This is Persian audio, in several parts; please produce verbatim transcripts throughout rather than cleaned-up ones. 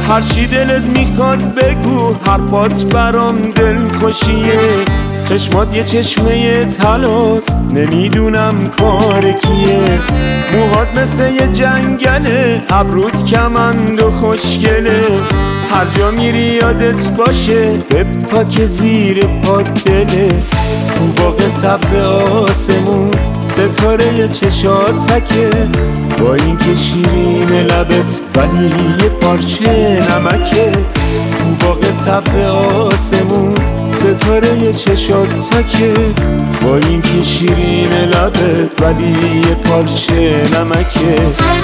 هر چی دلت میخواد بگو، حرفات برام دل خوشیه. چشمات یه چشمه طلاست، نمیدونم کار کیه. موهات مثل یه جنگله، ابروت کمند و خوشگله. هر جا میری یادت باشه، بپا که زیر پات دله. تو باغ سبز آسمون ستاره چشاتکه، با این که شیرین لبت ولی یه پارچه نمکه. تو باغ سبز آسمون ستاره چشاتکه، با این که شیرین لبت ولی یه پارچه نمکه.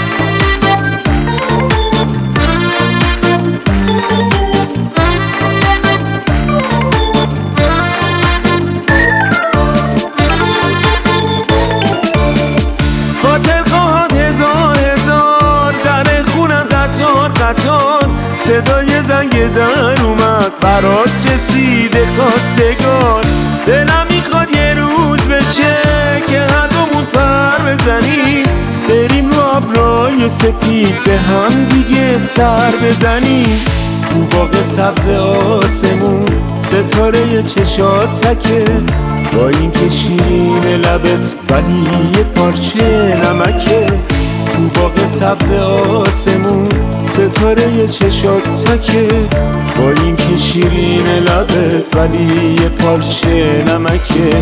صدای زنگ در اومد، برات رسیده خواستگار. دلم میخواد یه روز بشه که هر دومون پر بزنیم، بریم رو ابرای سپید به هم دیگه سر بزنیم. تو باغ سبز آسمون ستاره چشاتکه، با این که شیرین لبت ولی یه پارچه نمکه. تو باغ سبز آسمون ستاره چشاتکه، با این که شیرین لبت ولی یه پارچه نمکه.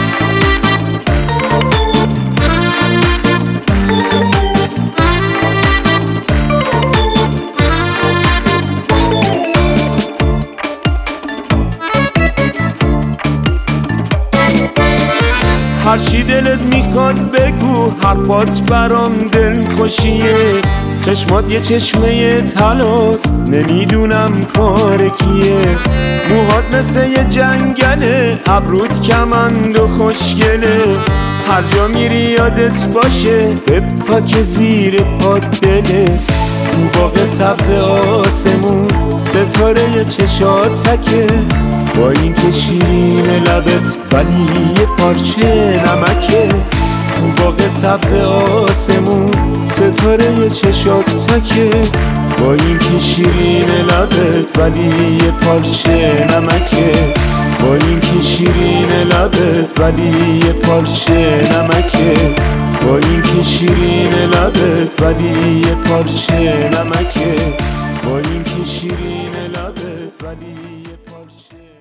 هر چی دلت میخواد بگو، حرفات برام دل خوشیه. چشمات یه چشمه طلاست، نمیدونم کار کیه. موهات مثل یه جنگله، ابروت کمند و خوشگله. هر جا میری یادت باشه، بپا که زیر پات دله. تو باغ سبز آسمون ستاره چشاتکه، با این که شیرین لبت ولی یه پارچه نمکه. تو باغ سبز آسمون ستاره چشاتکه، با این که شیرین لبت ولی یه پارچه نمکه. با این که شیرین لبت ولی یه پارچه نمکه. با این که شیرین لبت ولی یه پارچه نمکه. با این که شیرین لبت ولی یه پارچه